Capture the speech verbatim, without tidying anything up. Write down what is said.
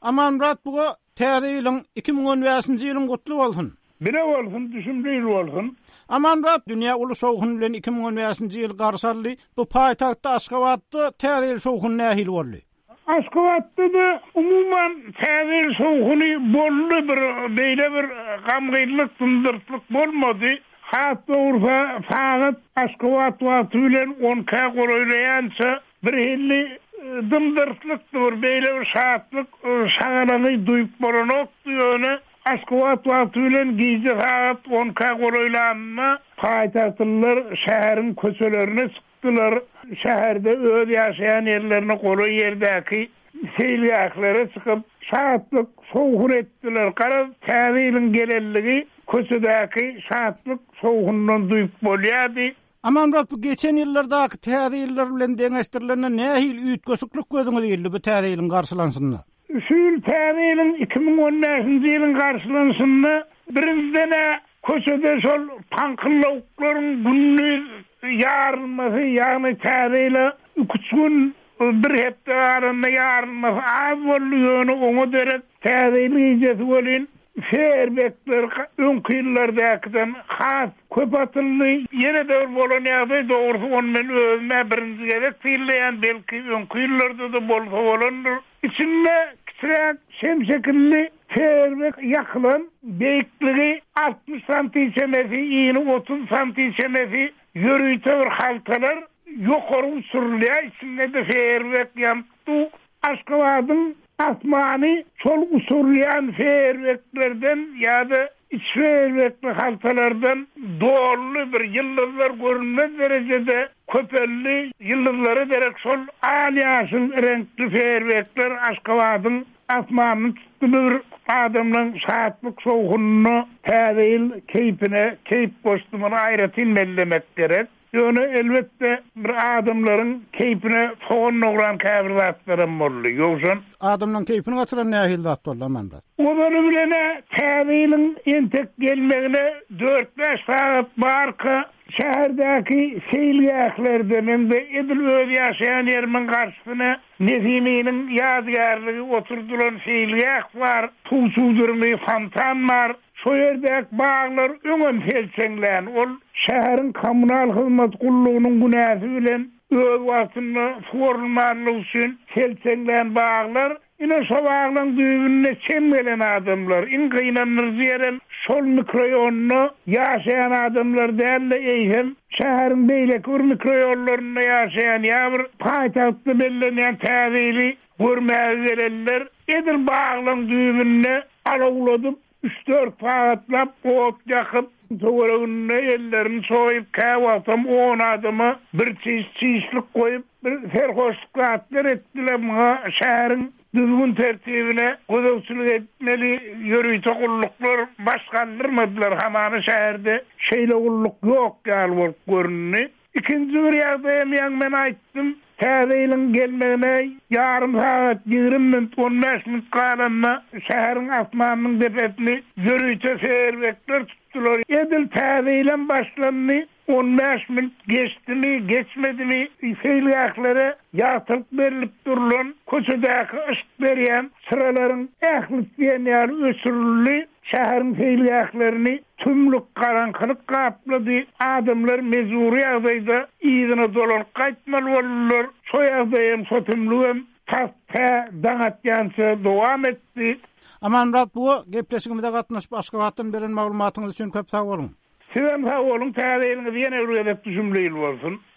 Aman Murat buga täze ýylyň iki mиң on beşinji ýylyň gutly bolsun. Bire bolsun, düşünmeýil bolsun. Aman Murat dünýä uly şowhun bilen iki mиң on beşinji ýyl garşarly bu paýtagtda Aşgabatda täze ýyl şowhun nähil boldy? Aşgabatda da umuman täze ýyl şowhuny boldy bir beýle bir gamgylyk, tundyrtlyk bolmady. Hatda Urfa faqat Aşgabat wagty bilen on ka goroýlaýança bir hilli dımdırtlıktır, beýle bir şahatlyk şagalany duýup boranok diýöne Aşgabat wagty bilen giýje saat on ka goroýlanma paýtagtlylar şäherin köçelerine çykdylar. Şäherde öz ýaşaýan ýerlerine goly ýerdäki seýlýaklary çykyp şahatlyk sowgun etdiler. Gara täze ýylyň gelelligi köçedäki şahatlyk sowgundan duýup bolýardy. Aman Murat bu geçen ýyllardaky täze ýyllar bilen deňeşdirilenle nähil üýtgeşiklik gözüňe ýyldy bu täze ýylyň garşylanşyna? Şol täze ýylyň iki miň on beşinji ýylyň garşylanşyna birinden köçede şol panklyklaryň günni ýarylmasy, ýagny täze ýyly küçgün bir hepde aranda ýarylmasy az bolýany oňa derek täze ýyly bolýan. Ferbekler öňkü ýyllardakydan has köp atyldy. Ýene de bolan ýagdaý dogry on men özüme birinji gerek fiýleýän belki öňkü ýyllarda da bolsa bolandyr. İçinde kiçirek şemşekilli ferbek ýakylan beýikligi altmış santimetre, ýyny otuz santimetre ýörüýte bir haltalar ýokary usurlýar. İçinde de ferbek ýampdy. Aşgabatyň asmany çol usurlayan ferbeklerden ýa-da iç ferbekli haltalardan doğru bir yıldızlar görünmez derecede köpelli yıldızları derek sol aliyasın renkli ferbekler Aşgabatyň asmanyny tutduğu adamlaryň saatlyk sowgununa täze ýyl keypine, keyp boşlugyna aýratyn mellemek gerek. Ýöne elbetde bir adamlaryň keypine soğun nogran käbirlatlarym boldy. Ýogşan adamlaryň keypini gaçyran nähil zat boldy amanda. Onuň bilene täze ýylyň entek gelmegine dört beş saat barka şäherdäki seýlýaklardan hem-de edil öz ýaşaýan ýerimin garşysyna Nezimiň ýazgarlygy oturdulan seýlýak bar, tuğsudurmy fontan bar. Şo ýerdäki baglar öňem felçeňlän. Ol şäherin kommunal hyzmat gullugynyň günäsi bilen öz wagtyny formallyk üçin felçeňlän baglar. Ine şo baglaryň düýbüne çemgelen adamlar, in gynanýar diýen şol mikroýonyny ýaşaýan adamlar dälle eýhem şäherin beýle bir mikroýonlaryna ýaşaýan ýa-bir paýtagtda bellenýän täzeýli görmäge gelenler edil baglaryň düýbüne alawladyp üç dört paatlap ot ýakyp töweregine ellerini soýup käwatam on adamy bir çiş çişlik goýup bir ferhoşluklar etdiler muha şäherin düzgün tertibine gözükçülük etmeli ýörüýte gulluklar başgandyrmadylar. Hamany şäherde şeýle gulluk ýok gal bolup görünni. İkinji bir ýagdaýym men aýtdym. Täze ýylyň gelmegine ýarym saat ýygrimi minut on beş minut galanma şäheriň asmanynyň depetini ýörüýte ferbekler tutdular. Edil täze ýylyň başlandy. on beş minut geçdimi, geçmedimi feýlýaklara ýatyp berilip durulan köçedäki ışık berýän sıralaryň ähli diýenler ösürli şäherin feýlýaklaryny tümlük garaňkylyk gaplady. Adamlar mezuri ýagdaýda ýygyna dolan gaýtmaly bolurlar. Şo ýagdaýym şo tümlügem taspa daňatýança dowam etdi. Aman Murat bu gepleşigimizde gatnaşyp Aşgabatdan beren maglumatyňyz üçin köp sag bolun. Sizem sag bolun, täze ýylyňyz ýene bir gezek düşünmeýil bolsun.